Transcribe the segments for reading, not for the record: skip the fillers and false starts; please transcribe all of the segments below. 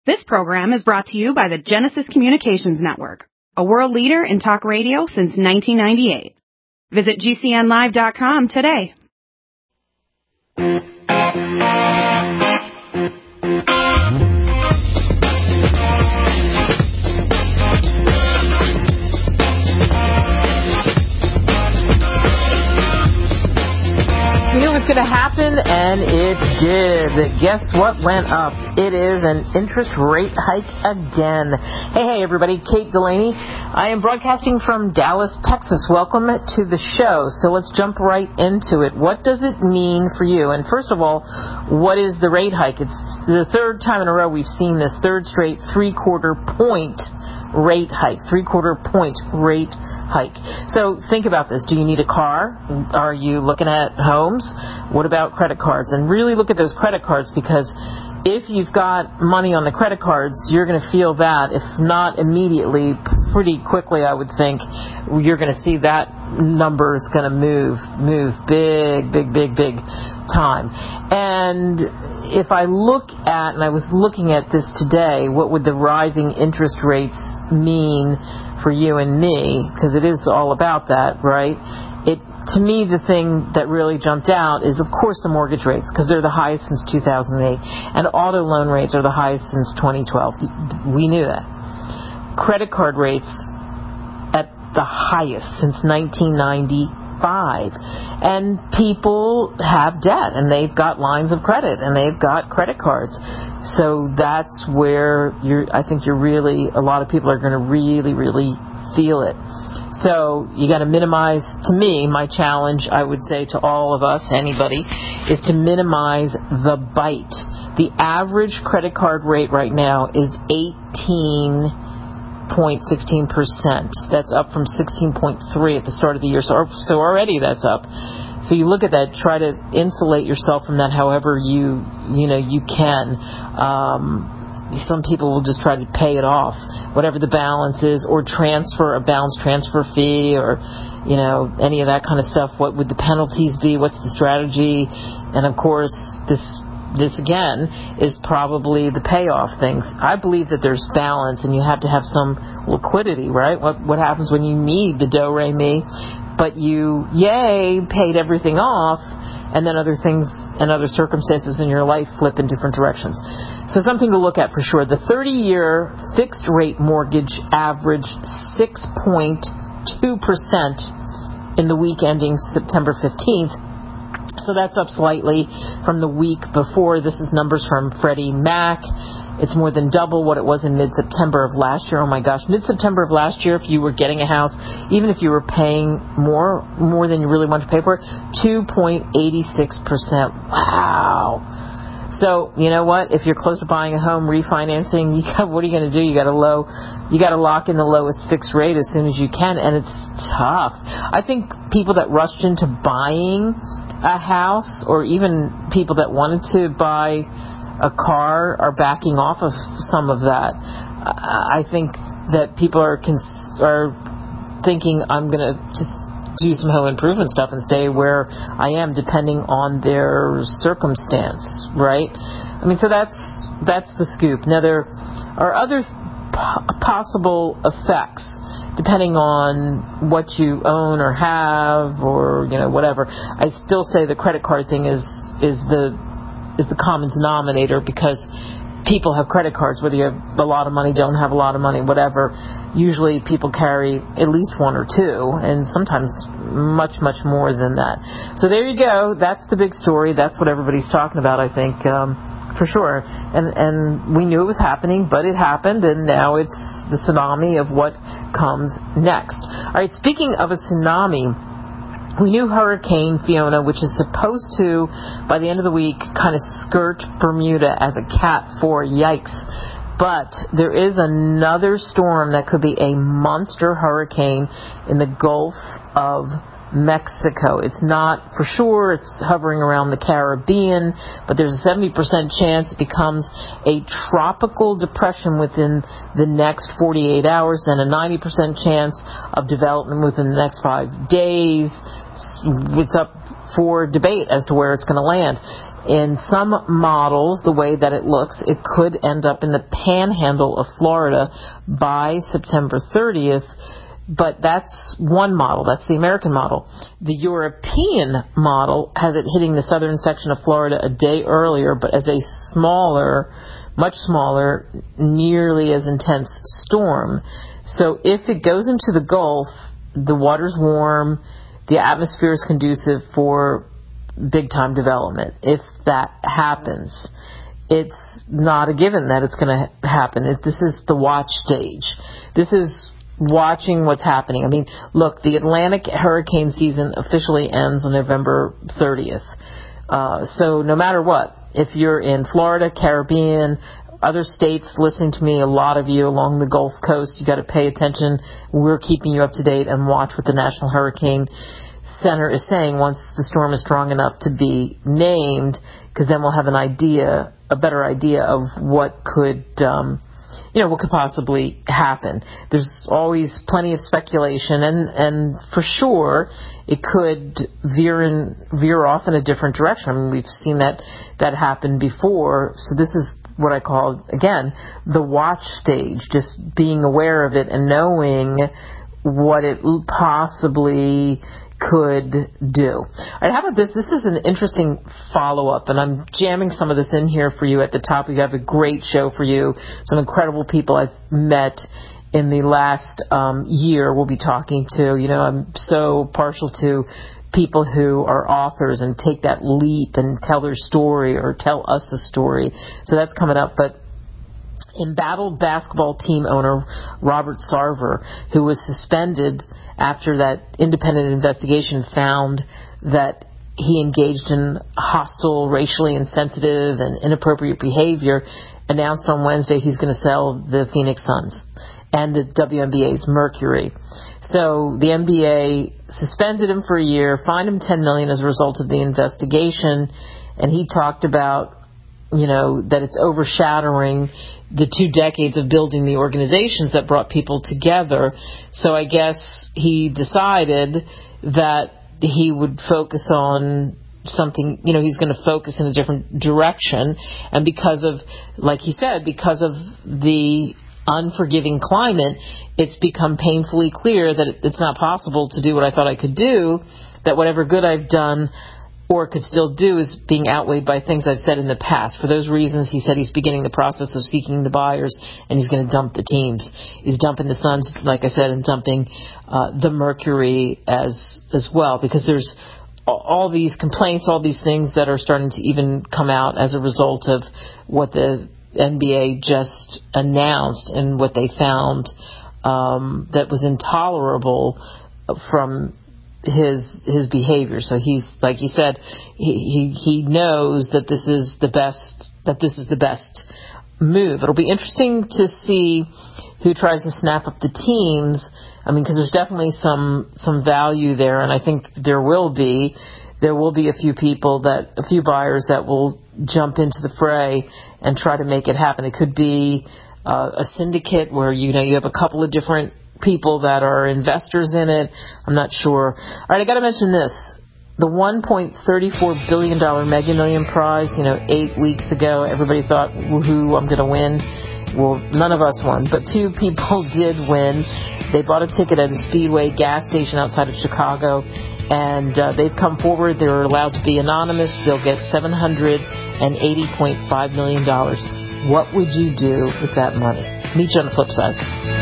This program is brought to you by the Genesis Communications Network, a world leader in talk radio since 1998. Visit GCNlive.com today. We knew it was going to happen, and it did. Guess what went up? It is an interest rate hike again. Hey, everybody. Kate Delaney. I am broadcasting from Dallas, Texas. Welcome to the show. So let's jump right into it. What does it mean for you? And first of all, what is the rate hike? It's the third time in a row we've seen this third straight three-quarter point rate hike. Three-quarter point rate hike. So think about this. Do you need a car? Are you looking at homes? What about credit cards? And really look at those credit cards, because if you've got money on the credit cards, you're going to feel that. If not immediately, pretty quickly, I would think, you're going to see that number is going to move big time. And if I look at, and I was looking at this today, what would the rising interest rates mean for you and me? Because it is all about that, right? To me, the thing that really jumped out is, of course, the mortgage rates, because they're the highest since 2008, and auto loan rates are the highest since 2012. We knew that. Credit card rates at the highest since 1995. And people have debt, and they've got lines of credit, and they've got credit cards. So that's where I think a lot of people are going to really feel it. So you got to minimize, to me, my challenge, I would say to all of us, anybody, is to minimize the bite. The average credit card rate right now is 18.16%. That's up from 16.3 at the start of the year. So already that's up. So you look at that, try to insulate yourself from that however you can. Some people will just try to pay it off, whatever the balance is, or transfer a balance transfer fee, or any of that kind of stuff. What would the penalties be? What's the strategy? And of course, this again is probably the payoff thing. I believe that there's balance, and you have to have some liquidity, right? What happens when you need the do-re-mi, but you paid everything off, and then other things and other circumstances in your life flip in different directions. So something to look at for sure. The 30-year fixed rate mortgage averaged 6.2% in the week ending September 15th. So that's up slightly from the week before. This is numbers from Freddie Mac. It's more than double what it was in mid-September of last year. Oh my gosh, mid-September of last year, if you were getting a house, even if you were paying more than you really wanted to pay for it, 2.86%. Wow. So, you know what? If you're close to buying a home, refinancing, what are you going to do? You got to lock in the lowest fixed rate as soon as you can, and it's tough. I think people that rushed into buying a house, or even people that wanted to buy a car, are backing off of some of that. I think that people are thinking, I'm going to just do some home improvement stuff and stay where I am, depending on their circumstance, right? I mean, so that's the scoop. Now, there are other possible effects depending on what you own or have, or whatever. I still say the credit card thing is the common denominator, because people have credit cards, whether you have a lot of money, don't have a lot of money, whatever. Usually people carry at least one or two, and sometimes much more than that. So there you go. That's the big story. That's what everybody's talking about, I think, for sure. And we knew it was happening, but it happened, and now it's the tsunami of what comes next. All right, speaking of a tsunami, we knew Hurricane Fiona, which is supposed to, by the end of the week, kind of skirt Bermuda as a Cat 4. Yikes. But there is another storm that could be a monster hurricane in the Gulf of Mexico. It's not for sure. It's hovering around the Caribbean, but there's a 70% chance it becomes a tropical depression within the next 48 hours, then a 90% chance of development within the next 5 days. It's up for debate as to where it's going to land. In some models, the way that it looks, it could end up in the panhandle of Florida by September 30th. But that's one model. That's the American model. The European model has it hitting the southern section of Florida a day earlier, but as a smaller, much smaller, nearly as intense storm. So if it goes into the Gulf, the water's warm, the atmosphere is conducive for big-time development. If that happens, it's not a given that it's going to happen. This is the watch stage. This is watching what's happening. I mean, look, the Atlantic hurricane season officially ends on November 30th. So no matter what, if you're in Florida, Caribbean, other states listening to me, a lot of you along the Gulf Coast, you got to pay attention. We're keeping you up to date and watch what the National Hurricane Center is saying once the storm is strong enough to be named, because then we'll have a better idea of what could, what could possibly happen. There's always plenty of speculation, and for sure it could veer off in a different direction. I mean, we've seen that happen before. So this is what I call, again, the watch stage, just being aware of it and knowing what it possibly could do. All right, how about this? This is an interesting follow-up, and I'm jamming some of this in here for you at the top. We have a great show for you. Some incredible people I've met in the last year we'll be talking to. I'm so partial to people who are authors and take that leap and tell their story or tell us a story. So that's coming up. But embattled basketball team owner Robert Sarver, who was suspended after that independent investigation found that he engaged in hostile, racially insensitive, and inappropriate behavior, announced on Wednesday he's going to sell the Phoenix Suns and the WNBA's Mercury. So the NBA suspended him for a year, fined him $10 million as a result of the investigation, and he talked about that it's overshadowing the 2 decades of building the organizations that brought people together. So I guess he decided that he would focus on something, he's going to focus in a different direction. And because of, like he said, because of the unforgiving climate, it's become painfully clear that it's not possible to do what I thought I could do, that whatever good I've done or could still do is being outweighed by things I've said in the past. For those reasons, he said he's beginning the process of seeking the buyers, and he's going to dump the teams. He's dumping the Suns, like I said, and dumping the Mercury as well, because there's all these complaints, all these things that are starting to even come out as a result of what the NBA just announced and what they found that was intolerable from his behavior. So he's, like he said, he knows that this is the best move. It'll be interesting to see who tries to snap up the teams. I mean, because there's definitely some value there, and I think there will be a few buyers that will jump into the fray and try to make it happen. It could be a syndicate where you have a couple of different people that are investors in it. I'm not sure. All right, I got to mention this. The $1.34 billion Mega Million prize, 8 weeks ago, everybody thought, woohoo, I'm going to win. Well, none of us won, but 2 people did win. They bought a ticket at a Speedway gas station outside of Chicago, and they've come forward. They're allowed to be anonymous. They'll get $780.5 million. What would you do with that money? Meet you on the flip side.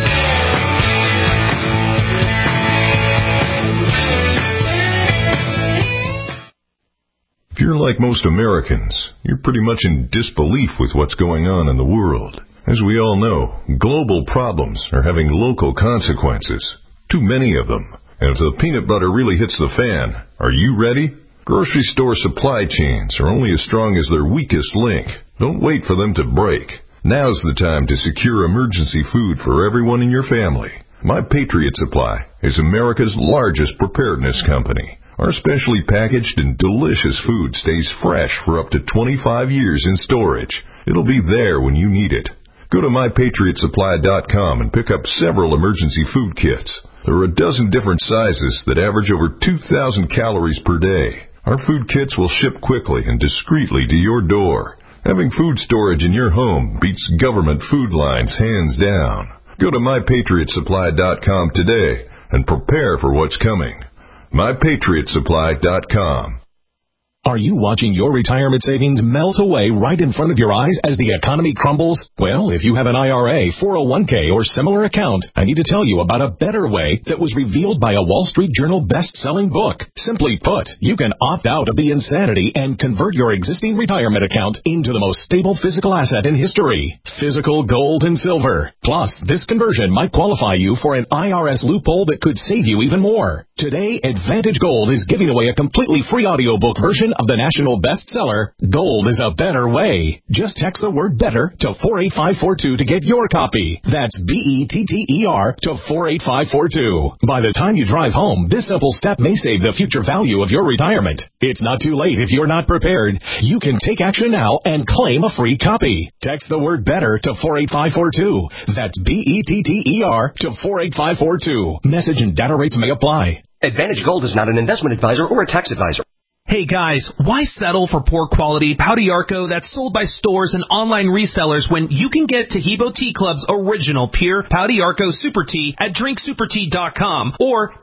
If you're like most Americans, you're pretty much in disbelief with what's going on in the world. As we all know, global problems are having local consequences. Too many of them. And if the peanut butter really hits the fan, are you ready? Grocery store supply chains are only as strong as their weakest link. Don't wait for them to break. Now's the time to secure emergency food for everyone in your family. My Patriot Supply is America's largest preparedness company. Our specially packaged and delicious food stays fresh for up to 25 years in storage. It'll be there when you need it. Go to MyPatriotSupply.com and pick up several emergency food kits. There are a dozen different sizes that average over 2,000 calories per day. Our food kits will ship quickly and discreetly to your door. Having food storage in your home beats government food lines hands down. Go to MyPatriotSupply.com today and prepare for what's coming. MyPatriotSupply.com. Are you watching your retirement savings melt away right in front of your eyes as the economy crumbles? Well, if you have an IRA, 401k, or similar account, I need to tell you about a better way that was revealed by a Wall Street Journal best-selling book. Simply put, you can opt out of the insanity and convert your existing retirement account into the most stable physical asset in history, physical gold and silver. Plus, this conversion might qualify you for an IRS loophole that could save you even more. Today, Advantage Gold is giving away a completely free audiobook version of the national bestseller, Gold is a Better Way. Just text the word BETTER to 48542 to get your copy. That's BETTER to 48542. By the time you drive home, this simple step may save the future value of your retirement. It's not too late if you're not prepared. You can take action now and claim a free copy. Text the word BETTER to 48542. That's BETTER to 48542. Message and data rates may apply. Advantage Gold is not an investment advisor or a tax advisor. Hey guys, why settle for poor quality Pau d'Arco that's sold by stores and online resellers when you can get Taheebo Tea Club's original pure Pau d'Arco Super Tea at drinksupertea.com or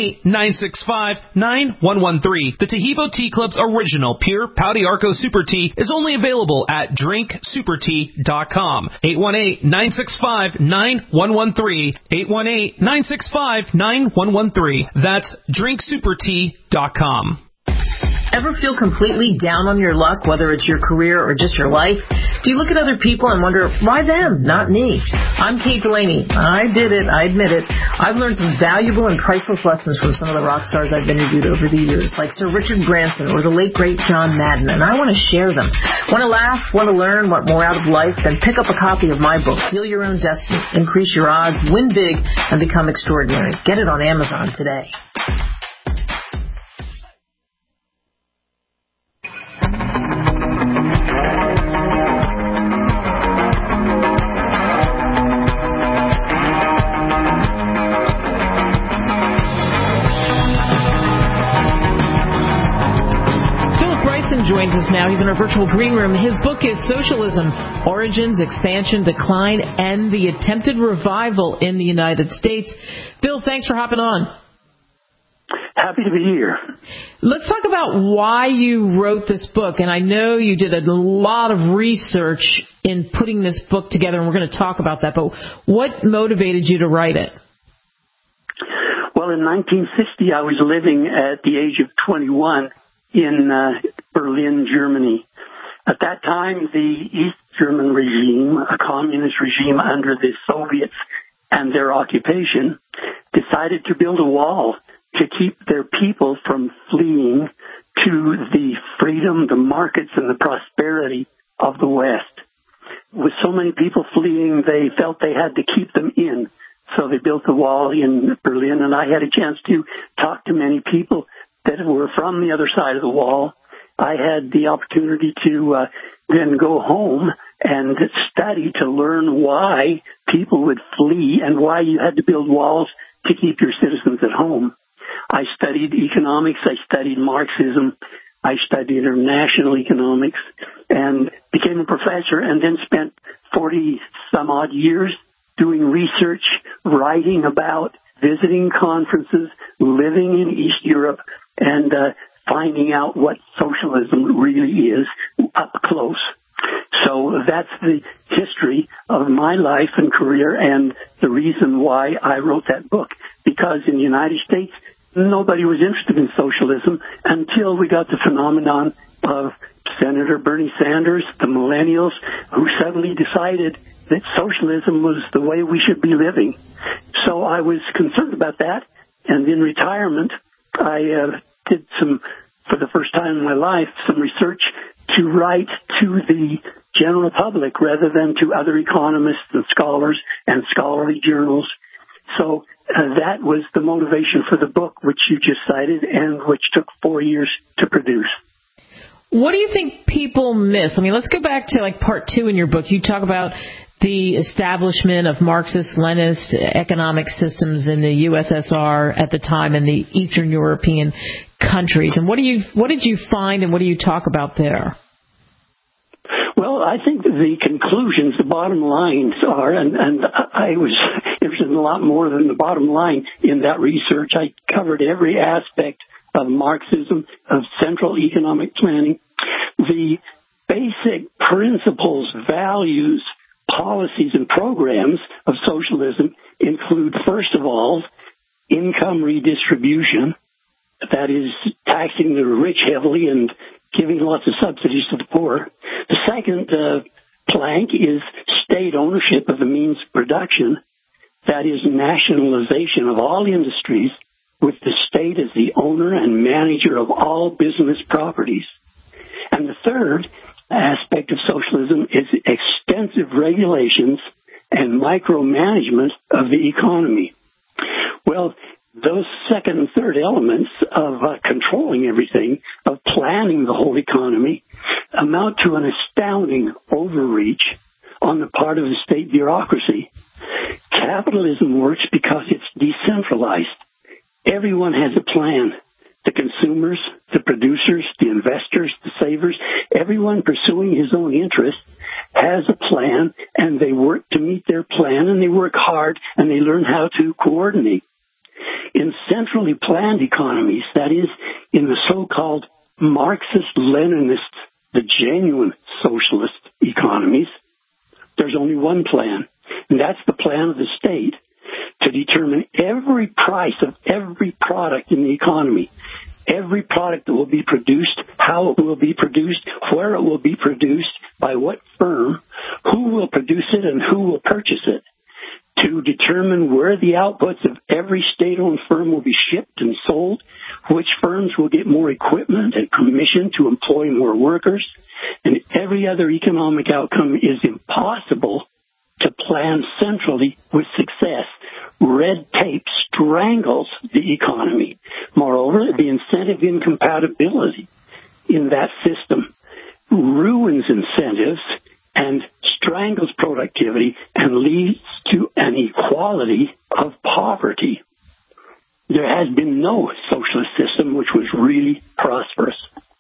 818-965-9113. The Taheebo Tea Club's original pure Pau d'Arco Super Tea is only available at drinksupertea.com. 818-965-9113. 818-965-9113. That's drinksupertea.com. Ever feel completely down on your luck, whether it's your career or just your life? Do you look at other people and wonder, why them, not me? I'm Kate Delaney. I did it. I admit it. I've learned some valuable and priceless lessons from some of the rock stars I've interviewed over the years, like Sir Richard Branson or the late, great John Madden, and I want to share them. Want to laugh, want to learn, want more out of life? Then pick up a copy of my book, Deal Your Own Destiny, Increase Your Odds, Win Big, and Become Extraordinary. Get it on Amazon today. Joins us now. He's in our virtual green room. His book is Socialism, Origins, Expansion, Decline, and the Attempted Revival in the United States. Bill, thanks for hopping on. Happy to be here. Let's talk about why you wrote this book. And I know you did a lot of research in putting this book together, and we're going to talk about that. But what motivated you to write it? Well, in 1960, I was living at the age of 21 in Berlin, Germany. At that time, the East German regime, a communist regime under the Soviets and their occupation, decided to build a wall to keep their people from fleeing to the freedom, the markets, and the prosperity of the West. With so many people fleeing, they felt they had to keep them in. So they built the wall in Berlin, and I had a chance to talk to many people that were from the other side of the wall. I had the opportunity to then go home and study to learn why people would flee and why you had to build walls to keep your citizens at home. I studied economics, I studied Marxism, I studied international economics, and became a professor, and then spent 40-some-odd years doing research, writing about, visiting conferences, living in East Europe, and finding out what socialism really is up close. So that's the history of my life and career and the reason why I wrote that book. Because in the United States, nobody was interested in socialism until we got the phenomenon of Senator Bernie Sanders, the millennials, who suddenly decided that socialism was the way we should be living. So I was concerned about that, and in retirement, I did for the first time in my life, some research to write to the general public rather than to other economists and scholars and scholarly journals. So that was the motivation for the book, which you just cited, and which took 4 years to produce. What do you think people miss? I mean, let's go back to like part 2 in your book. You talk about the establishment of Marxist-Leninist economic systems in the USSR at the time and the Eastern European countries. And what did you find, and what do you talk about there? Well, I think the conclusions, the bottom lines are, and I was interested in a lot more than the bottom line in that research. I covered every aspect of Marxism, of central economic planning, the basic principles, values, policies, and programs of socialism include, first of all, income redistribution, that is, taxing the rich heavily and giving lots of subsidies to the poor. The second plank is state ownership of the means of production, that is, nationalization of all industries with the state as the owner and manager of all business properties. And the third aspect of socialism is extensive regulations and micromanagement of the economy. Well, those second and third elements of controlling everything, of planning the whole economy, amount to an astounding overreach on the part of the state bureaucracy. Capitalism works because it's decentralized. Everyone has a plan. The consumers, the producers, the investors, the savers, everyone pursuing his own interests has a plan, and they work to meet their plan, and they work hard, and they learn how to coordinate. In centrally planned economies, that is, in the so-called Marxist-Leninist, the genuine socialist economies, there's only one plan, and that's the plan of the state to determine every price of every product in the economy, every product that will be produced, how it will be produced, where it will be produced, by what firm, who will produce it, and who will purchase it, to determine where the outputs of every state-owned firm will be shipped and sold, which firms will get more equipment and permission to employ more workers, and every other economic outcome is impossible to plan centrally with success. Red tape strangles the economy. Moreover, the incentive incompatibility in that system ruins incentives and strangles productivity and leads to an equality of poverty. There has been no socialist system which was really prosperous.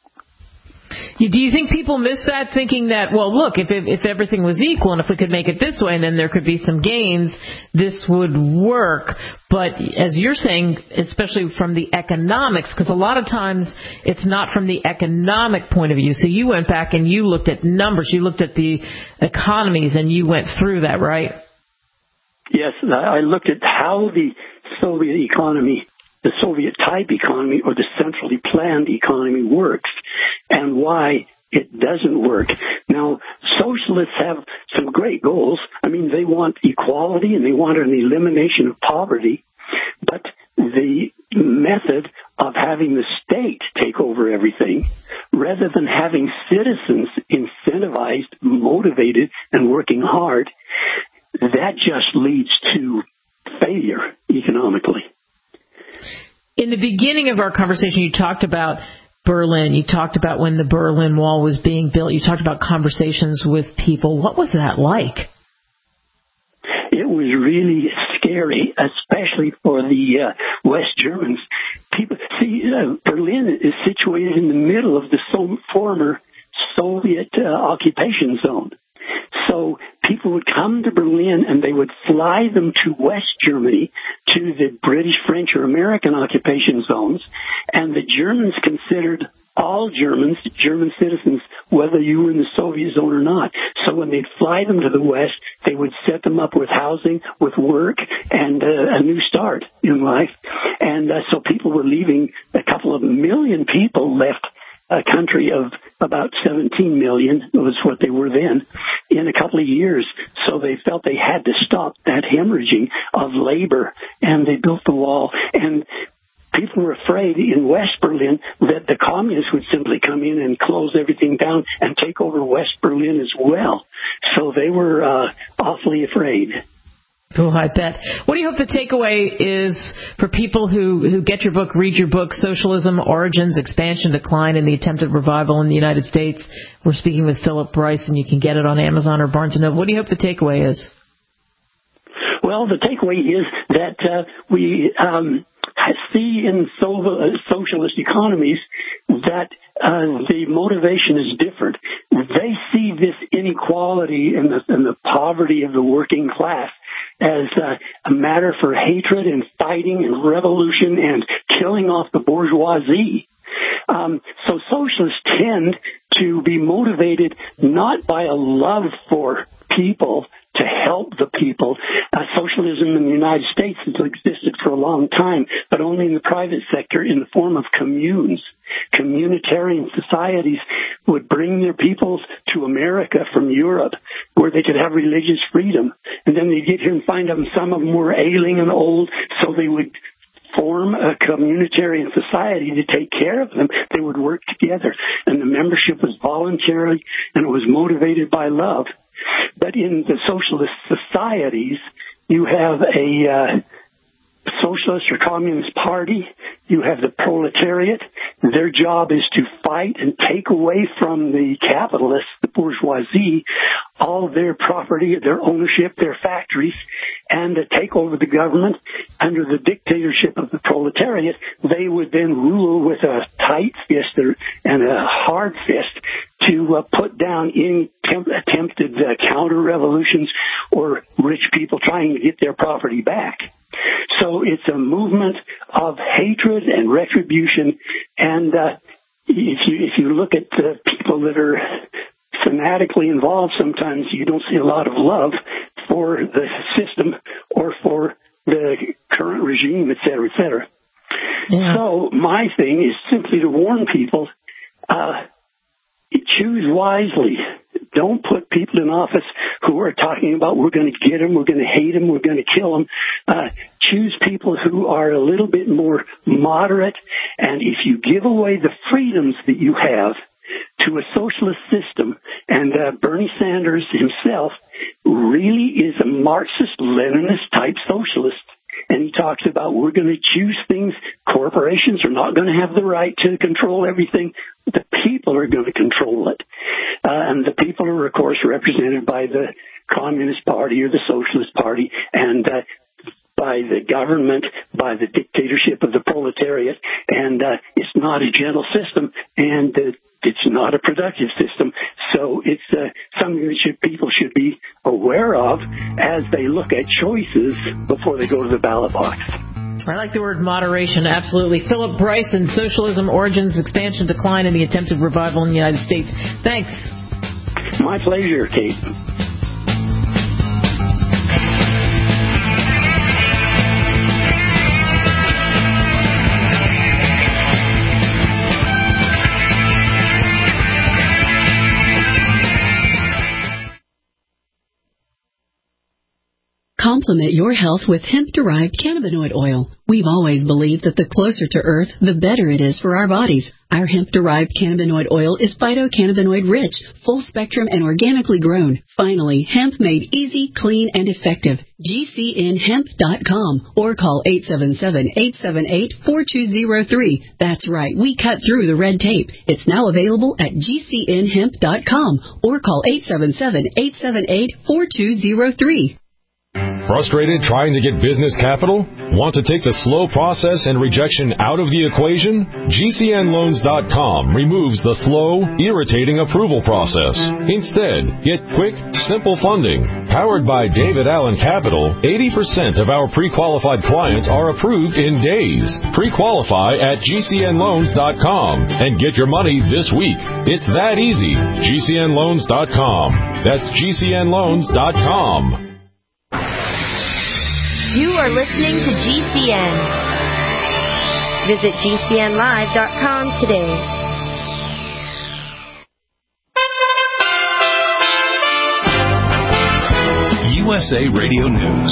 Do you think people miss that, thinking that, well, look, if everything was equal and if we could make it this way and then there could be some gains, this would work? But as you're saying, especially from the economics, because a lot of times it's not from the economic point of view. So you went back and you looked at numbers, you looked at the economies, and you went through that, right? Yes, I looked at how the Soviet economy, the Soviet-type economy, or the centrally planned economy works, and why it doesn't work. Now, socialists have some great goals. I mean, they want equality and they want an elimination of poverty, but the method of having the state take over everything, rather than having citizens incentivized, motivated, and working hard, that just leads to failure economically. In the beginning of our conversation, you talked about Berlin. You talked about when the Berlin Wall was being built. You talked about conversations with people. What was that like? It was really scary, especially for the West Germans. People see, Berlin is situated in the middle of the former Soviet occupation zone. So people would come to Berlin and they would fly them to West Germany, to the British, French, or American occupation zones, and the Germans considered all Germans German citizens, whether you were in the Soviet zone or not. So when they'd fly them to the West, they would set them up with housing, with work, and a new start in life. And so people were leaving. A couple of million people left a country of about 17 million, was what they were then, in a couple of years. So they felt they had to stop that hemorrhaging of labor, and they built the wall. And people were afraid in West Berlin that the communists would simply come in and close everything down and take over West Berlin as well. So they were awfully afraid. Cool, I bet. What do you hope the takeaway is for people who get your book, read your book, Socialism, Origins, Expansion, Decline, and the Attempted Revival in the United States? We're speaking with Philip Bryce, and you can get it on Amazon or Barnes & Noble. What do you hope the takeaway is? Well, the takeaway is that we see in socialist economies that the motivation is different. They see this inequality and the poverty of the working class as a matter for hatred and fighting and revolution and killing off the bourgeoisie. So socialists tend to be motivated not by a love for people, to help the people. Socialism in the United States has existed for a long time, but only in the private sector in the form of communes. Communitarian societies would bring their peoples to America from Europe where they could have religious freedom. And then they'd get here and find them, some of them were ailing and old, so they would form a communitarian society to take care of them. They would work together, and the membership was voluntary and it was motivated by love. But in the socialist societies, you have a socialist or communist party, you have the proletariat. Their job is to fight and take away from the capitalists, the bourgeoisie, all of their property, their ownership, their factories, and to take over the government. Under the dictatorship of the proletariat, they would then rule with a tight fist and a hard fist to put down any attempted counter-revolutions or rich people trying to get their property back. So it's a movement of hatred and retribution, and if you look at the people that are fanatically involved, sometimes you don't see a lot of love for the system or for the current regime, et cetera, et cetera. Yeah. So my thing is simply to warn people, choose wisely. Don't put people in office who are talking about we're going to get them, we're going to hate them, we're going to kill them. Choose people who are a little bit more moderate, and if you give away the freedoms that you have to a socialist system, and Bernie Sanders himself really is a Marxist-Leninist type socialist, and he talks about we're going to choose things, corporations are not going to have the right to control everything, the people are going to control it. And the people are, of course, represented by the Communist Party or the Socialist Party, and by the government, by the dictatorship of the proletariat, and it's not a gentle system, and it's not a productive system. So it's something that people should be aware of as they look at choices before they go to the ballot box. I like the word moderation, absolutely. Philip Bryce and Socialism, Origins, Expansion, Decline, and the Attempted Revival in the United States. Thanks. My pleasure, Kate. Complement your health with hemp-derived cannabinoid oil. We've always believed that the closer to Earth, the better it is for our bodies. Our hemp-derived cannabinoid oil is phytocannabinoid-rich, full-spectrum, and organically grown. Finally, hemp made easy, clean, and effective. GCNhemp.com or call 877-878-4203. That's right, we cut through the red tape. It's now available at GCNhemp.com or call 877-878-4203. Frustrated trying to get business capital? Want to take the slow process and rejection out of the equation? GCNloans.com removes the slow, irritating approval process. Instead, get quick, simple funding. Powered by David Allen Capital, 80% of our pre-qualified clients are approved in days. Pre-qualify at GCNloans.com and get your money this week. It's that easy. GCNloans.com. That's GCNloans.com. You are listening to GCN. Visit GCNlive.com today. USA Radio News.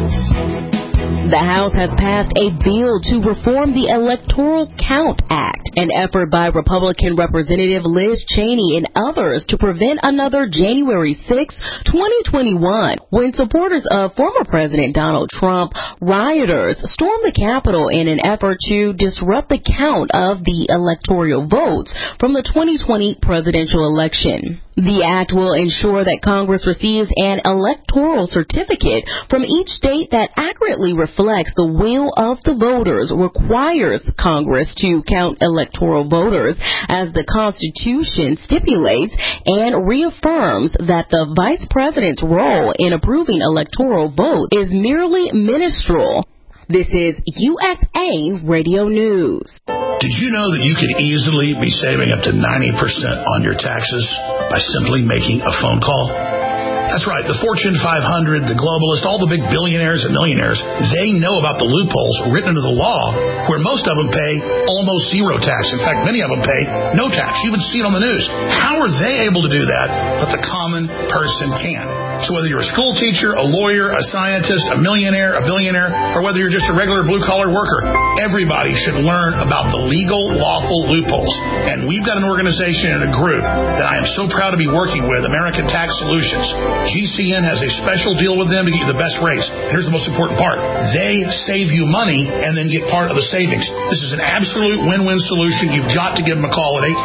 The House has passed a bill to reform the Electoral Count Act. An effort by Republican Representative Liz Cheney and others to prevent another January 6, 2021, when supporters of former President Donald Trump rioters stormed the Capitol in an effort to disrupt the count of the electoral votes from the 2020 presidential election. The act will ensure that Congress receives an electoral certificate from each state that accurately reflects the will of the voters, requires Congress to count electoral voters as the Constitution stipulates, and reaffirms that the Vice President's role in approving electoral votes is merely ministerial. This is USA Radio News. Did you know that you could easily be saving up to 90% on your taxes by simply making a phone call? That's right. The Fortune 500, the globalists, all the big billionaires and millionaires, they know about the loopholes written into the law where most of them pay almost zero tax. In fact, many of them pay no tax. You would see it on the news. How are they able to do that, but the common person can? So whether you're a school teacher, a lawyer, a scientist, a millionaire, a billionaire, or whether you're just a regular blue-collar worker, everybody should learn about the legal, lawful loopholes. And we've got an organization and a group that I am so proud to be working with, American Tax Solutions. GCN has a special deal with them to get you the best rates. Here's the most important part. They save you money and then get part of the savings. This is an absolute win-win solution. You've got to give them a call at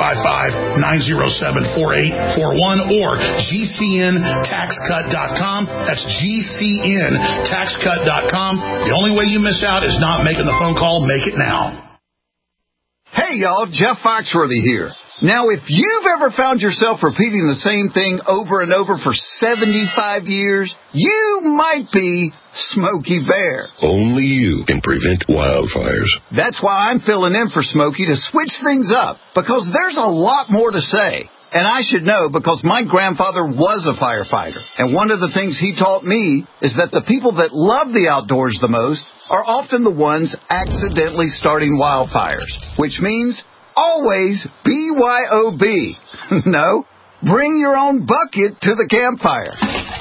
855-907-4841 or GCNTaxCut.com. That's GCNTaxCut.com. The only way you miss out is not making the phone call. Make it now. Hey, y'all. Jeff Foxworthy here. Now, if you've ever found yourself repeating the same thing over and over for 75 years, you might be Smokey Bear. Only you can prevent wildfires. That's why I'm filling in for Smokey to switch things up, because there's a lot more to say. And I should know because my grandfather was a firefighter. And one of the things he taught me is that the people that love the outdoors the most are often the ones accidentally starting wildfires, which means always BYOB. No, bring your own bucket to the campfire.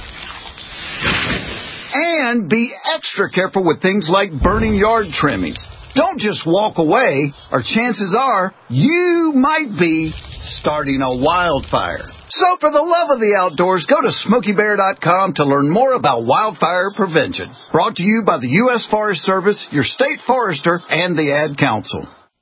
And be extra careful with things like burning yard trimmings. Don't just walk away, or chances are you might be starting a wildfire. So for the love of the outdoors, go to SmokeyBear.com to learn more about wildfire prevention. Brought to you by the U.S. Forest Service, your state forester, and the Ad Council.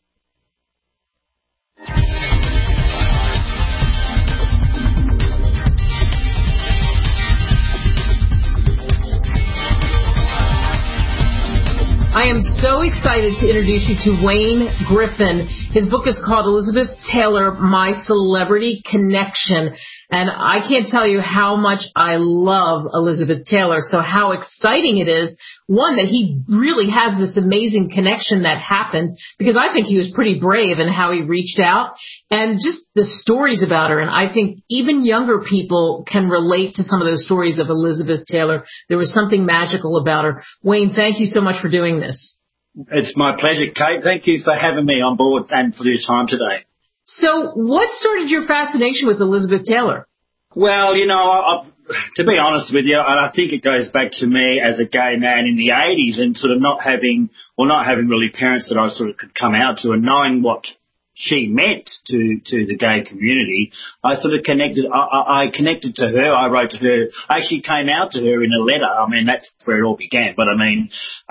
I am so excited to introduce you to Wayne Griffin. His book is called Elizabeth Taylor, My Celebrity Connection. And I can't tell you how much I love Elizabeth Taylor. So how exciting it is, one, that he really has this amazing connection that happened, because I think he was pretty brave in how he reached out, and just the stories about her. And I think even younger people can relate to some of those stories of Elizabeth Taylor. There was something magical about her. Wayne, thank you so much for doing this. It's my pleasure, Kate. Thank you for having me on board and for your time today. So what started your fascination with Elizabeth Taylor? Well, you know, to be honest with you, I think it goes back to me as a gay man in the 80s and sort of not having really parents that I sort of could come out to, and knowing what she meant to the gay community. I sort of connected, I connected to her. I wrote to her. I actually came out to her in a letter. I mean, that's where it all began. But I mean,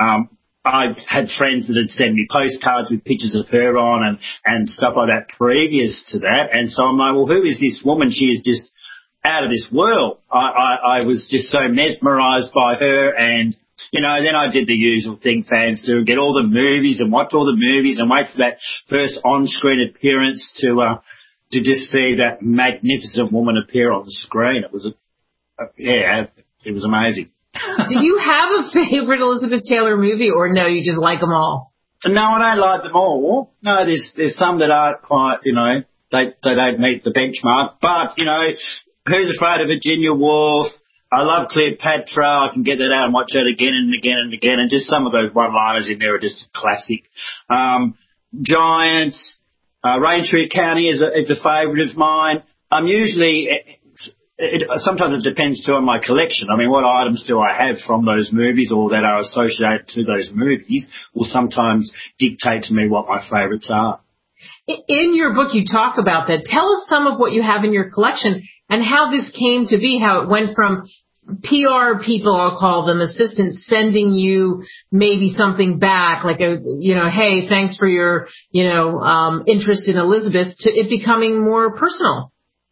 I had friends that had sent me postcards with pictures of her on and stuff like that previous to that. And so I'm like, well, who is this woman? She is just out of this world. I was just so mesmerized by her. And, you know, then I did the usual thing fans do, get all the movies and watch all the movies and wait for that first on-screen appearance to just see that magnificent woman appear on the screen. It was, it was amazing. Do you have a favorite Elizabeth Taylor movie, or no, you just like them all? No, I don't like them all. No, there's some that aren't quite, you know, they don't meet the benchmark. But, you know, Who's Afraid of Virginia Woolf? I love Cleopatra. I can get that out and watch that again and again and again. And just some of those one-liners in there are just classic. Giants, Raintree County is a favourite of mine. I'm usually... sometimes it depends too on my collection. I mean, what items do I have from those movies or that are associated to those movies will sometimes dictate to me what my favourites are. In your book, you talk about that. Tell us some of what you have in your collection and how this came to be, how it went from PR people, I'll call them, assistants, sending you maybe something back, like hey, thanks for your, interest in Elizabeth, to it becoming more personal.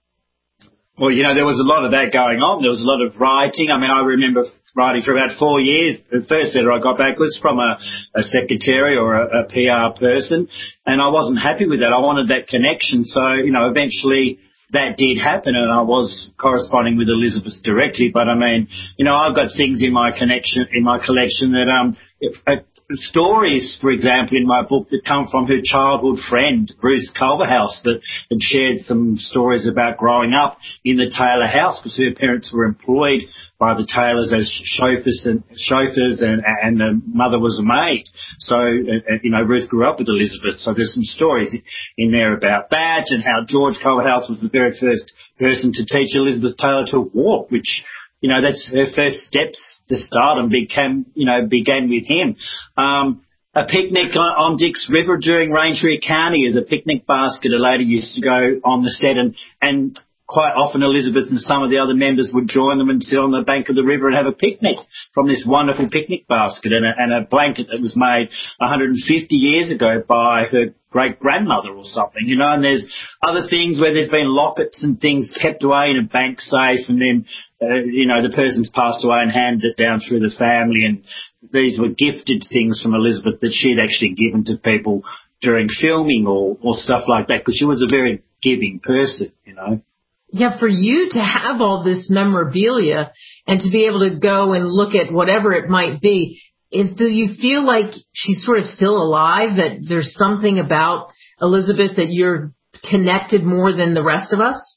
Well, there was a lot of that going on. There was a lot of writing. I mean, I remember writing for about 4 years. The first letter I got back was from a secretary or a PR person, and I wasn't happy with that. I wanted that connection. So, eventually that did happen, and I was corresponding with Elizabeth directly. But I mean, I've got things in my collection that stories, for example, in my book that come from her childhood friend, Ruth Culverhouse, that had shared some stories about growing up in the Taylor house because her parents were employed by the Taylors as chauffeurs and the mother was a maid. So, Ruth grew up with Elizabeth. So there's some stories in there about that and how George Culverhouse was the very first person to teach Elizabeth Taylor to walk, which, that's her first steps to stardom began with him. A picnic on Dix River during Rangeria County is a picnic basket. A lady used to go on the set and quite often Elizabeth and some of the other members would join them and sit on the bank of the river and have a picnic from this wonderful picnic basket and a blanket that was made 150 years ago by her great-grandmother or something, and there's other things where there's been lockets and things kept away in a bank safe and then, the person's passed away and handed it down through the family, and these were gifted things from Elizabeth that she'd actually given to people during filming or stuff like that because she was a very giving person, Yeah, for you to have all this memorabilia and to be able to go and look at whatever it might be, do you feel like she's sort of still alive, that there's something about Elizabeth that you're connected more than the rest of us?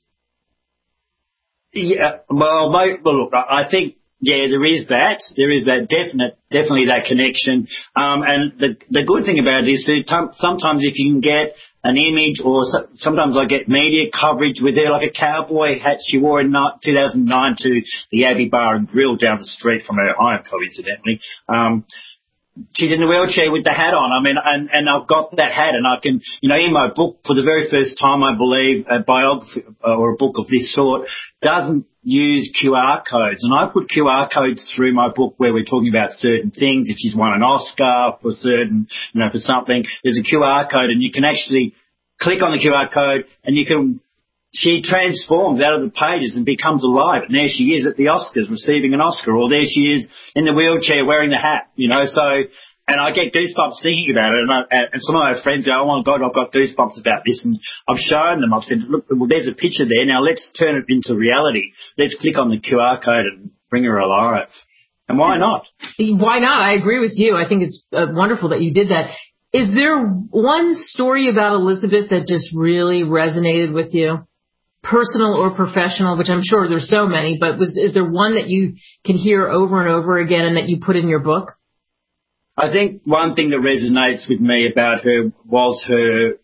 Yeah, well, look, I think, there is that. There is that definitely that connection. And the good thing about it is that sometimes if you can get an image or sometimes I get media coverage with her, like a cowboy hat she wore in 2009 to the Abbey Bar and Grill down the street from her home, coincidentally. She's in the wheelchair with the hat on. I mean, and I've got that hat and I can, in my book, for the very first time, I believe, a biography or a book of this sort doesn't use QR codes. And I put QR codes through my book where we're talking about certain things. If she's won an Oscar for certain, for something, there's a QR code and you can actually click on the QR code and she transforms out of the pages and becomes alive. And there she is at the Oscars receiving an Oscar, or there she is in the wheelchair wearing the hat, so, and I get goosebumps thinking about it. And some of my friends go, oh my God, I've got goosebumps about this. And I've shown them, I've said, look, well, there's a picture there. Now let's turn it into reality. Let's click on the QR code and bring her alive. And why not? Why not? I agree with you. I think it's wonderful that you did that. Is there one story about Elizabeth that just really resonated with you? Personal or professional, which I'm sure there's so many, but is there one that you can hear over and over again and that you put in your book? I think one thing that resonates with me about her was her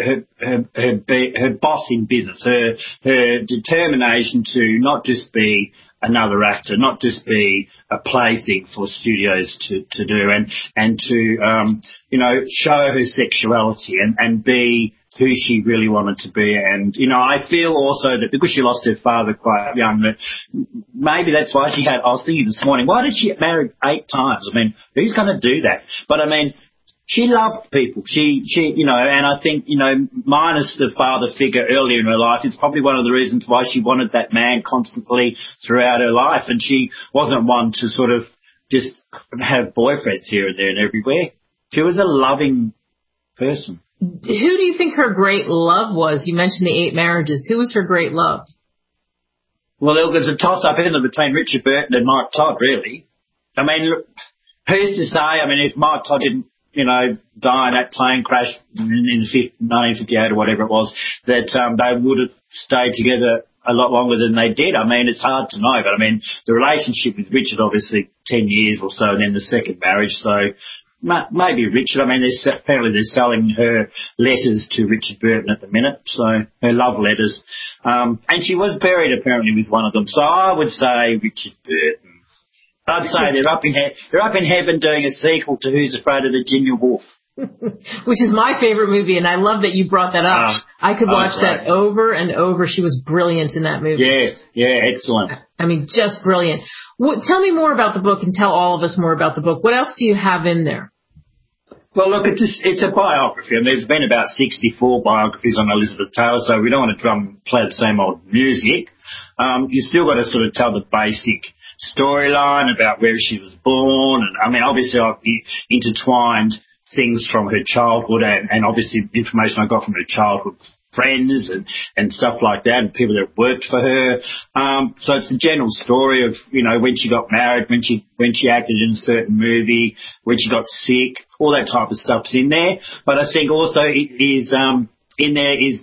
boss in business, her determination to not just be another actor, not just be a plaything for studios to do and to, show her sexuality and be who she really wanted to be. And, I feel also that because she lost her father quite young, that maybe that's why I was thinking this morning, why did she get married 8 times? I mean, who's going to do that? But, I mean, she loved people. She, and I think, minus the father figure earlier in her life is probably one of the reasons why she wanted that man constantly throughout her life. And she wasn't one to sort of just have boyfriends here and there and everywhere. She was a loving person. Who do you think her great love was? You mentioned the 8 marriages. Who was her great love? Well, there's a toss-up in there between Richard Burton and Mike Todd, really. I mean, who's to say? I mean, if Mike Todd didn't, die in that plane crash in 1958 or whatever it was, that they would have stayed together a lot longer than they did. I mean, it's hard to know, but I mean, the relationship with Richard, obviously 10 years or so, and then the second marriage, so maybe Richard. I mean, apparently they're selling her letters to Richard Burton at the minute, so her love letters. And she was buried apparently with one of them, so I would say Richard Burton. I'd say they're up in heaven doing a sequel to Who's Afraid of Virginia Woolf. Which is my favorite movie, and I love that you brought that up. I could watch that over and over. She was brilliant in that movie. Yes, excellent. I mean, just brilliant. Tell me more about the book and tell all of us more about the book. What else do you have in there? Well, look, it's a biography, and there's been about 64 biographies on Elizabeth Taylor, so we don't want to play the same old music. You still got to sort of tell the basic storyline about where she was born, and I mean, obviously I've intertwined things from her childhood and obviously information I got from her childhood friends and stuff like that, and people that worked for her. So it's a general story of, you know, when she got married, when she acted in a certain movie, when she got sick, all that type of stuff's in there. But I think also in there is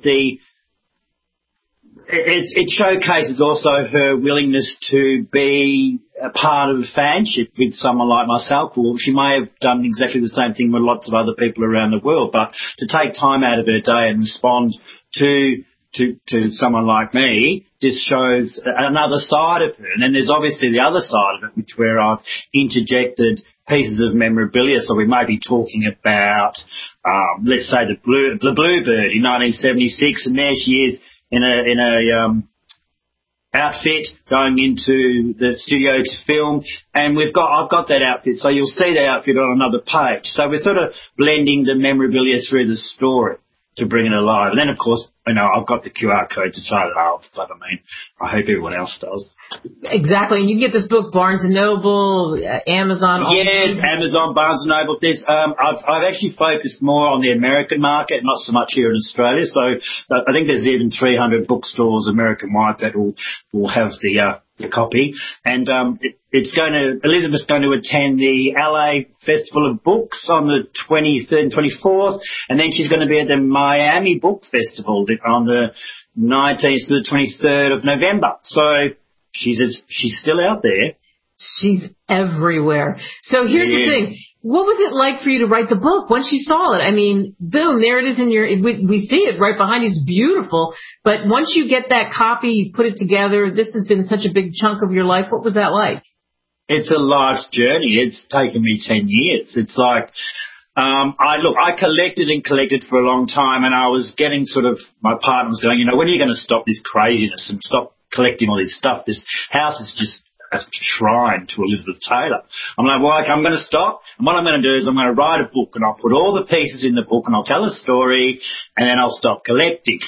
it showcases also her willingness to be a part of a fanship with someone like myself. Well, she may have done exactly the same thing with lots of other people around the world, but to take time out of her day and respond to someone like me just shows another side of her. And then there's obviously the other side of it, where I've interjected pieces of memorabilia. So we may be talking about, let's say, the Bluebird in 1976, and there she is in a outfit going into the studio to film, and I've got that outfit, so you'll see that outfit on another page. So we're sort of blending the memorabilia through the story to bring it alive. And then, of course, you know, I've got the QR code to show that off, but I mean, I hope everyone else does. Exactly, and you can get this book, Barnes & Noble, Amazon. Yes, Amazon, Barnes & Noble. I've actually focused more on the American market, not so much here in Australia. So I think there's even 300 bookstores American-wide that will have the copy. And Elizabeth's going to attend the LA Festival of Books on the 23rd and 24th, and then she's going to be at the Miami Book Festival on the 19th to the 23rd of November. So she's still out there. She's everywhere. So here's the thing. What was it like for you to write the book once you saw it? I mean, boom, there it is we see it right behind you. It's beautiful. But once you get that copy, you've put it together, this has been such a big chunk of your life. What was that like? It's a life's journey. It's taken me 10 years. It's like, I collected for a long time, and I was getting my partner was going, you know, when are you going to stop this craziness and stop collecting all this stuff? This house is just a shrine to Elizabeth Taylor. I'm like, well, I'm going to stop, and what I'm going to do is I'm going to write a book, and I'll put all the pieces in the book, and I'll tell a story, and then I'll stop collecting.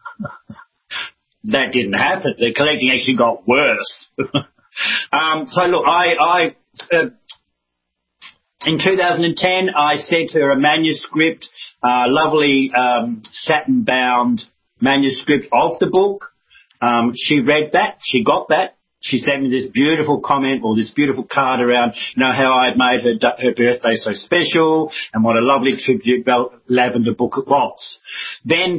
That didn't happen. The collecting actually got worse. So look, in 2010, I sent her a manuscript, lovely satin-bound manuscript of the book. She read that. She got that. She sent me this beautiful comment or this beautiful card around, you know, how I had made her birthday so special and what a lovely tribute Lavender book it was. Then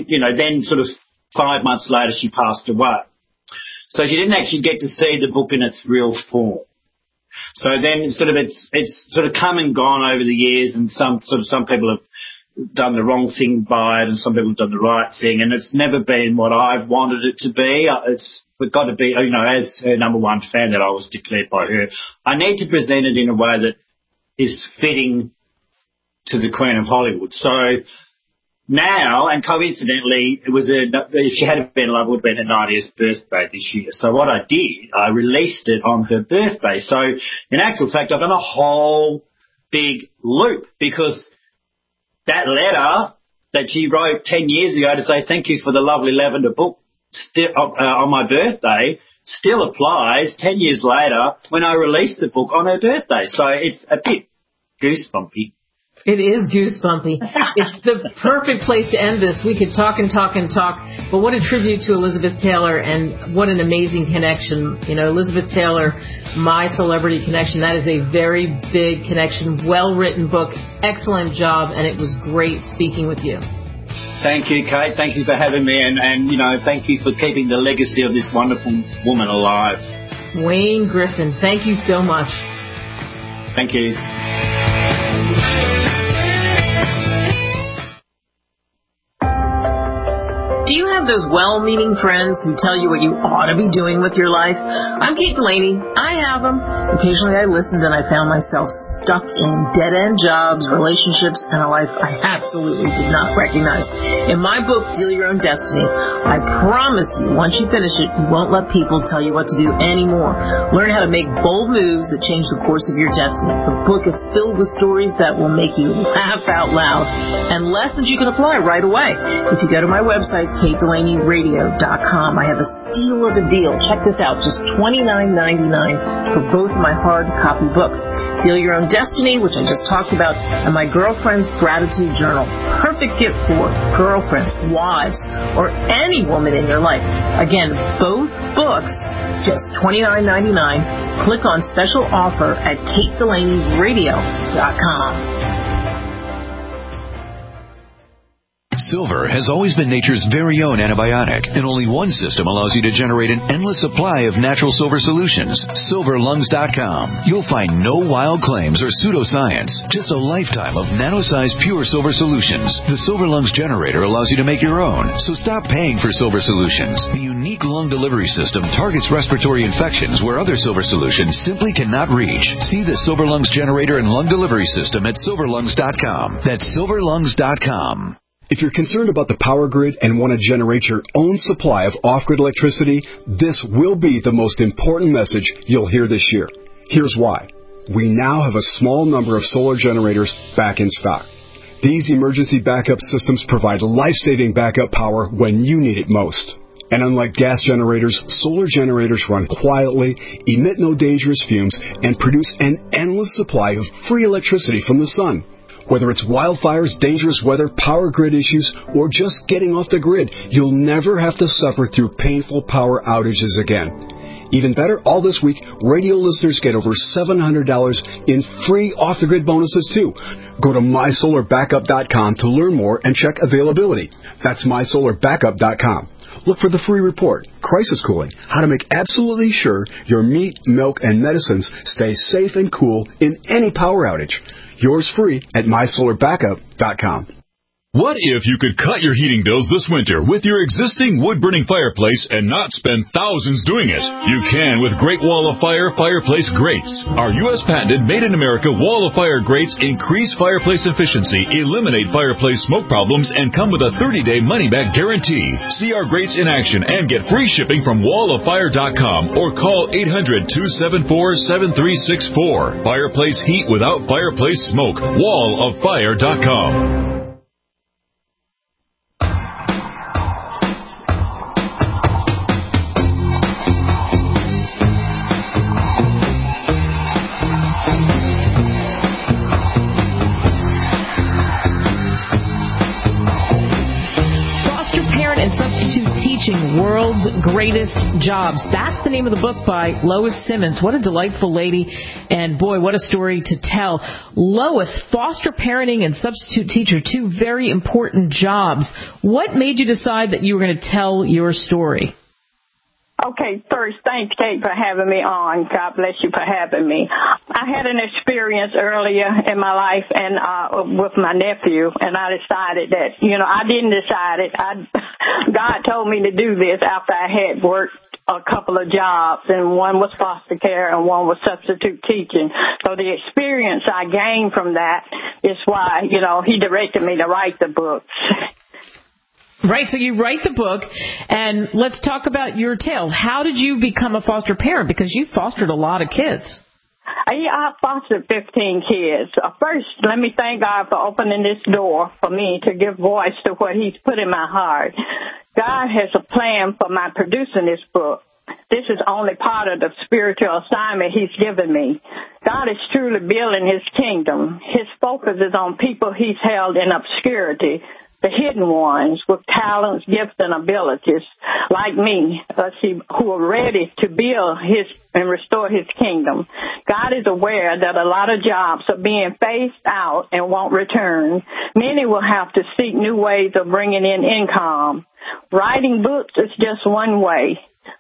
5 months later, she passed away. So she didn't actually get to see the book in its real form. So then it's sort of come and gone over the years, and some people have done the wrong thing by it, and some people have done the right thing, and it's never been what I wanted it to be. It's got to be, you know, as her number one fan that I was declared by her, I need to present it in a way that is fitting to the Queen of Hollywood. So now, and coincidentally, if she hadn't been alive, it would have been her 90th birthday this year. So what I did, I released it on her birthday. So in actual fact, I've done a whole big loop, because that letter that she wrote 10 years ago to say thank you for the lovely Lavender book on my birthday still applies 10 years later when I released the book on her birthday. So it's a bit goosebumpy. It is goosebumpy. It's the perfect place to end this. We could talk and talk and talk, but what a tribute to Elizabeth Taylor, and what an amazing connection. You know, Elizabeth Taylor, My Celebrity Connection, that is a very big connection, well-written book, excellent job, and it was great speaking with you. Thank you, Kate. Thank you for having me, and you know, thank you for keeping the legacy of this wonderful woman alive. Wayne Griffin, thank you so much. Thank you. Do you have those well-meaning friends who tell you what you ought to be doing with your life? I'm Kate Delaney. I have them. Occasionally I listened and I found myself stuck in dead-end jobs, relationships, and a life I absolutely did not recognize. In my book, Deal Your Own Destiny, I promise you, once you finish it, you won't let people tell you what to do anymore. Learn how to make bold moves that change the course of your destiny. The book is filled with stories that will make you laugh out loud and lessons you can apply right away. If you go to my website, KateDelaneyRadio.com, I have a steal of a deal. Check this out, just $29.99 for both my hard copy books. Deal Your Own Destiny, which I just talked about, and my Girlfriend's Gratitude Journal. Perfect gift for girlfriends, wives, or any woman in your life. Again, both books, just $29.99. Click on special offer at KateDelaneyRadio.com. Silver has always been nature's very own antibiotic, and only one system allows you to generate an endless supply of natural silver solutions. SilverLungs.com. You'll find no wild claims or pseudoscience, just a lifetime of nano-sized pure silver solutions. The Silver Lungs generator allows you to make your own, so stop paying for silver solutions. The unique lung delivery system targets respiratory infections where other silver solutions simply cannot reach. See the Silver Lungs generator and lung delivery system at SilverLungs.com. That's SilverLungs.com. If you're concerned about the power grid and want to generate your own supply of off-grid electricity, this will be the most important message you'll hear this year. Here's why. We now have a small number of solar generators back in stock. These emergency backup systems provide life-saving backup power when you need it most. And unlike gas generators, solar generators run quietly, emit no dangerous fumes, and produce an endless supply of free electricity from the sun. Whether it's wildfires, dangerous weather, power grid issues, or just getting off the grid, you'll never have to suffer through painful power outages again. Even better, all this week, radio listeners get over $700 in free off-the-grid bonuses, too. Go to MySolarBackup.com to learn more and check availability. That's MySolarBackup.com. Look for the free report, Crisis Cooling, how to make absolutely sure your meat, milk, and medicines stay safe and cool in any power outage. Yours free at MySolarBackup.com. What if you could cut your heating bills this winter with your existing wood-burning fireplace and not spend thousands doing it? You can with Great Wall of Fire fireplace grates. Our U.S. patented made-in-America Wall of Fire grates increase fireplace efficiency, eliminate fireplace smoke problems, and come with a 30-day money-back guarantee. See our grates in action and get free shipping from walloffire.com or call 800-274-7364. Fireplace heat without fireplace smoke. walloffire.com. World's Greatest Jobs. That's the name of the book by Lois Simmons. What a delightful lady, and boy, what a story to tell. Lois, foster parenting and substitute teacher, two very important jobs. What made you decide that you were going to tell your story? Okay, first, thanks, Kate, for having me on. God bless you for having me. I had an experience earlier in my life and with my nephew, and I decided that, I didn't decide it. God told me to do this after I had worked a couple of jobs, and one was foster care and one was substitute teaching. So the experience I gained from that is why, he directed me to write the books. Right, so you write the book, and let's talk about your tale. How did you become a foster parent? Because you fostered a lot of kids. I fostered 15 kids. First, let me thank God for opening this door for me to give voice to what He's put in my heart. God has a plan for my producing this book. This is only part of the spiritual assignment He's given me. God is truly building His kingdom. His focus is on people He's held in obscurity, the hidden ones with talents, gifts, and abilities, like me, who are ready to build His and restore His kingdom. God is aware that a lot of jobs are being phased out and won't return. Many will have to seek new ways of bringing in income. Writing books is just one way.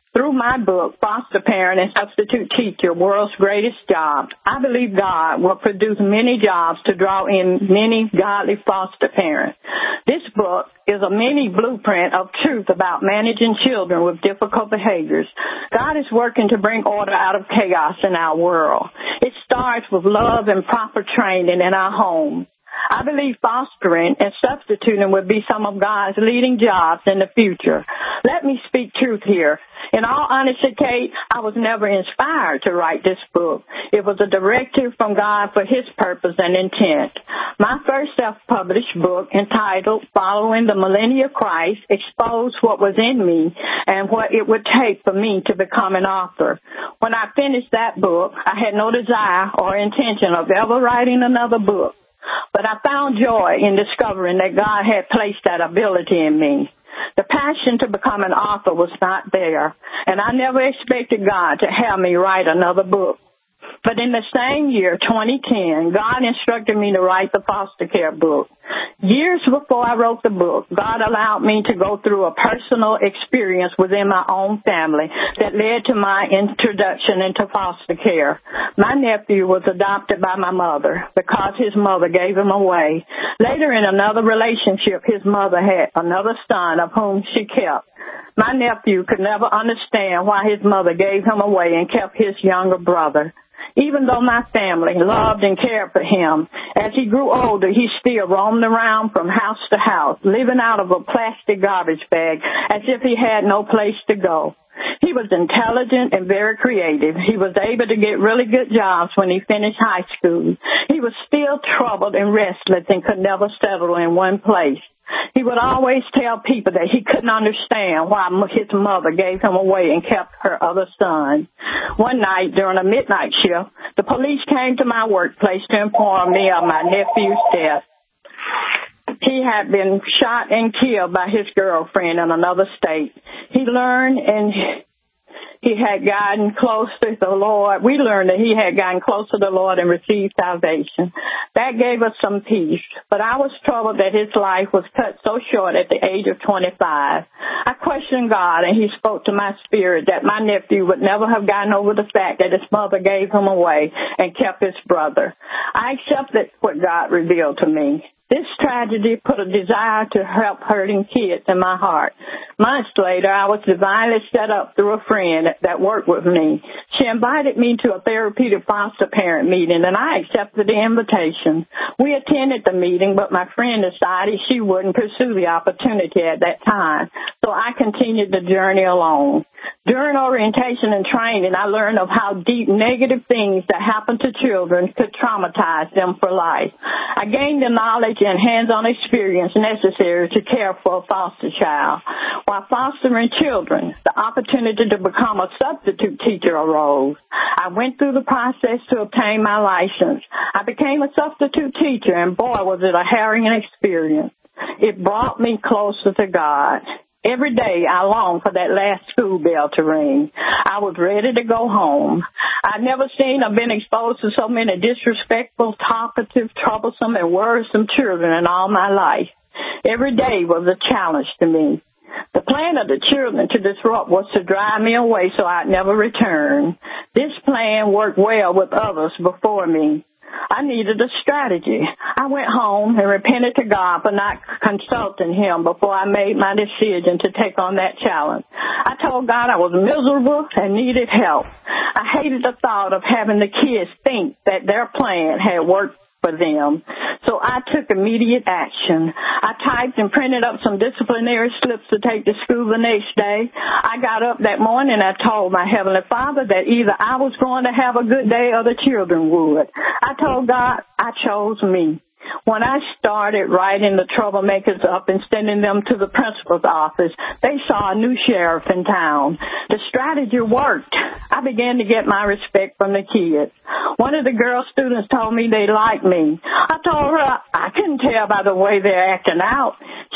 Through my book, Foster Parent and Substitute Teacher, World's Greatest Job, I believe God will produce many jobs to draw in many godly foster parents. This book is a mini blueprint of truth about managing children with difficult behaviors. God is working to bring order out of chaos in our world. It starts with love and proper training in our home. I believe fostering and substituting will be some of God's leading jobs in the future. Let me speak truth here. In all honesty, Kate, I was never inspired to write this book. It was a directive from God for His purpose and intent. My first self-published book, entitled Following the Millennium of Christ, exposed what was in me and what it would take for me to become an author. When I finished that book, I had no desire or intention of ever writing another book. But I found joy in discovering that God had placed that ability in me. The passion to become an author was not there, and I never expected God to have me write another book. But in the same year, 2010, God instructed me to write the foster care book. Years before I wrote the book, God allowed me to go through a personal experience within my own family that led to my introduction into foster care. My nephew was adopted by my mother because his mother gave him away. Later, in another relationship, his mother had another son of whom she kept. My nephew could never understand why his mother gave him away and kept his younger brother. Even though my family loved and cared for him, as he grew older, he still roamed around from house to house, living out of a plastic garbage bag as if he had no place to go. He was intelligent and very creative. He was able to get really good jobs when he finished high school. He was still troubled and restless and could never settle in one place. He would always tell people that he couldn't understand why his mother gave him away and kept her other son. One night during a midnight shift, the police came to my workplace to inform me of my nephew's death. He had been shot and killed by his girlfriend in another state. He learned and he had gotten close to the Lord. We learned that he had gotten close to the Lord and received salvation. That gave us some peace. But I was troubled that his life was cut so short at the age of 25. I questioned God, and He spoke to my spirit that my nephew would never have gotten over the fact that his mother gave him away and kept his brother. I accepted what God revealed to me. This tragedy put a desire to help hurting kids in my heart. Months later, I was divinely set up through a friend that worked with me. She invited me to a therapeutic foster parent meeting, and I accepted the invitation. We attended the meeting, but my friend decided she wouldn't pursue the opportunity at that time, so I continued the journey alone. During orientation and training, I learned of how deep negative things that happen to children could traumatize them for life. I gained the knowledge and hands-on experience necessary to care for a foster child. While fostering children, the opportunity to become a substitute teacher arose. I went through the process to obtain my license. I became a substitute teacher, and boy, was it a harrowing experience. It brought me closer to God. Every day I longed for that last school bell to ring. I was ready to go home. I'd never seen or been exposed to so many disrespectful, talkative, troublesome, and worrisome children in all my life. Every day was a challenge to me. The plan of the children to disrupt was to drive me away so I'd never return. This plan worked well with others before me. I needed a strategy. I went home and repented to God for not consulting Him before I made my decision to take on that challenge. I told God I was miserable and needed help. I hated the thought of having the kids think that their plan had worked for them. So I took immediate action. I typed and printed up some disciplinary slips to take to school the next day. I got up that morning and I told my Heavenly Father that either I was going to have a good day or the children would. I told God I chose me. When I started writing the troublemakers up and sending them to the principal's office, they saw a new sheriff in town. The strategy worked. I began to get my respect from the kids. One of the girl students told me they liked me. I told her I couldn't tell by the way they're acting out.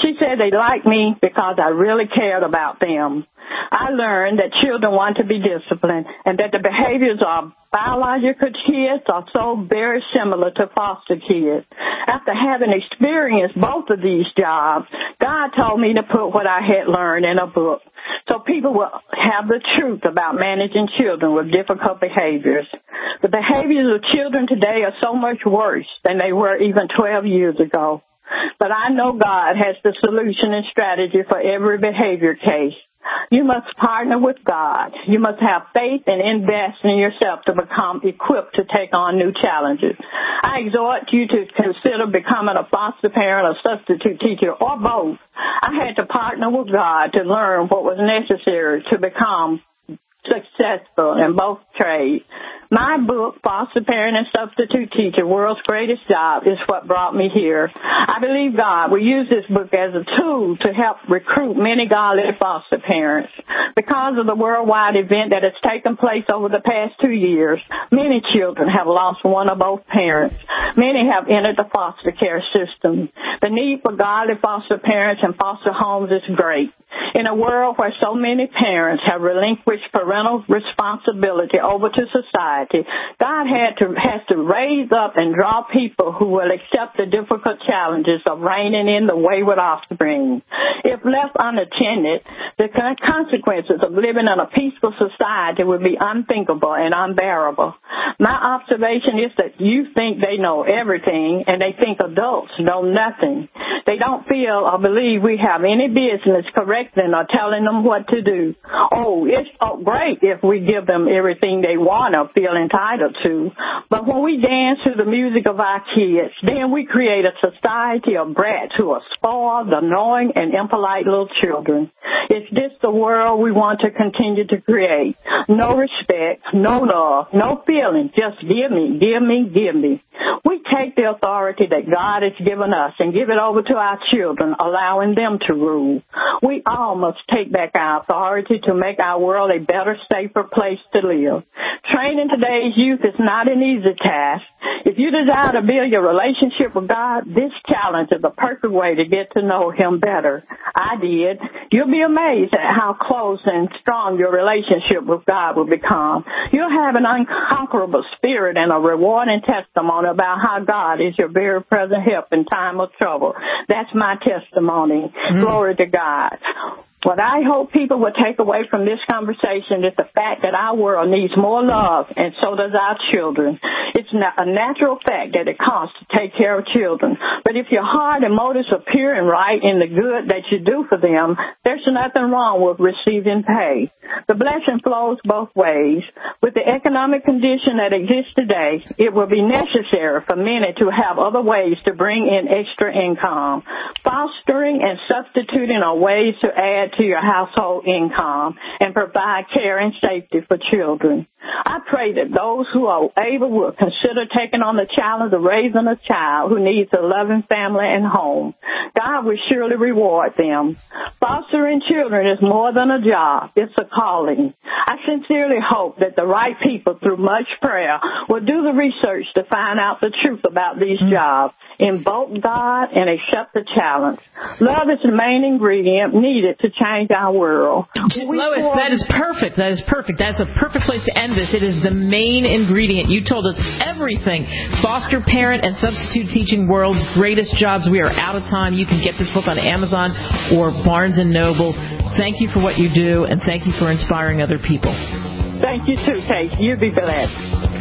She said they liked me because I really cared about them. I learned that children want to be disciplined and that the behaviors of biological kids are so very similar to foster kids. After having experienced both of these jobs, God told me to put what I had learned in a book so people will have the truth about managing children with difficult behaviors. The behaviors of children today are so much worse than they were even 12 years ago. But I know God has the solution and strategy for every behavior case. You must partner with God. You must have faith and invest in yourself to become equipped to take on new challenges. I exhort you to consider becoming a foster parent, a substitute teacher, or both. I had to partner with God to learn what was necessary to become successful in both trades. My book, Foster Parent and Substitute Teacher, World's Greatest Job, is what brought me here. I believe God will use this book as a tool to help recruit many godly foster parents. Because of the worldwide event that has taken place over the past 2 years, many children have lost one or both parents. Many have entered the foster care system. The need for godly foster parents and foster homes is great. In a world where so many parents have relinquished parental responsibility over to society, God has to raise up and draw people who will accept the difficult challenges of reigning in the wayward offspring. If left unattended, the consequences of living in a peaceful society would be unthinkable and unbearable. My observation is that you think they know everything, and they think adults know nothing. They don't feel or believe we have any business correcting or telling them what to do. Oh, it's great if we give them everything they want or feel entitled to. But when we dance to the music of our kids, then we create a society of brats who are spoiled, annoying, and impolite little children. Is this the world we want to continue to create? No respect, no love, no feeling, just give me, give me, give me. We take the authority that God has given us and give it over to our children, allowing them to rule. We all must take back our authority to make our world a better, safer place to live. Training today's youth is not an easy task. If you desire to build your relationship with God, this challenge is the perfect way to get to know Him better. I did. You'll be amazed at how close and strong your relationship with God will become. You'll have an unconquerable spirit and a rewarding testimony about how God is your very present help in time of trouble. That's my testimony. Glory to God. What I hope people will take away from this conversation is the fact that our world needs more love, and so does our children. It's a natural fact that it costs to take care of children. But if your heart and motives are pure and right in the good that you do for them, there's nothing wrong with receiving pay. The blessing flows both ways. With the economic condition that exists today, it will be necessary for many to have other ways to bring in extra income. Fostering and substituting are ways to add to your household income and provide care and safety for children. I pray that those who are able will consider taking on the challenge of raising a child who needs a loving family and home. God will surely reward them. Fostering children is more than a job. It's a calling. I sincerely hope that the right people, through much prayer, will do the research to find out the truth about these jobs, invoke God, and accept the challenge. Love is the main ingredient needed to change our world. Lois, that is perfect. That is perfect. That's a perfect place to end this. It is the main ingredient. You told us everything. Foster Parent and Substitute Teaching, World's Greatest Jobs. We are out of time. You can get this book on Amazon or Barnes & Noble. Thank you for what you do, and thank you for inspiring other people. Thank you too, Kate. You be blessed.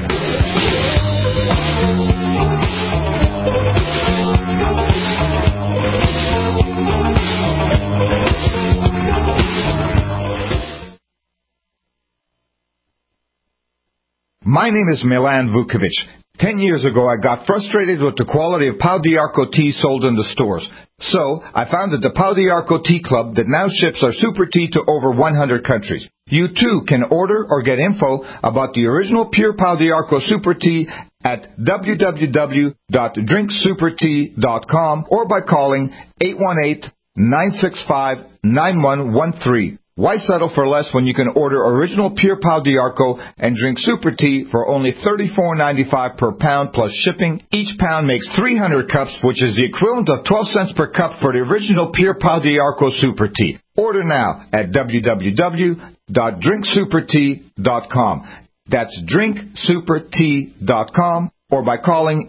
My name is Milan Vukovic. 10 years ago, I got frustrated with the quality of Pau d'Arco tea sold in the stores. So, I founded the Pau d'Arco Tea Club that now ships our super tea to over 100 countries. You too can order or get info about the original pure Pau d'Arco super tea at www.drinksupertea.com or by calling 818-965-9113. Why settle for less when you can order original Pure Pau d'Arco and drink Super Tea for only $34.95 per pound plus shipping? Each pound makes 300 cups, which is the equivalent of 12 cents per cup for the original Pure Pau d'Arco Super Tea. Order now at www.drinksupertea.com. That's drinksupertea.com. Or by calling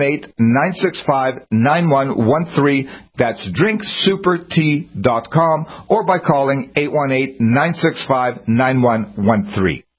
818-965-9113. That's drinksupertea.com. Or by calling 818-965-9113.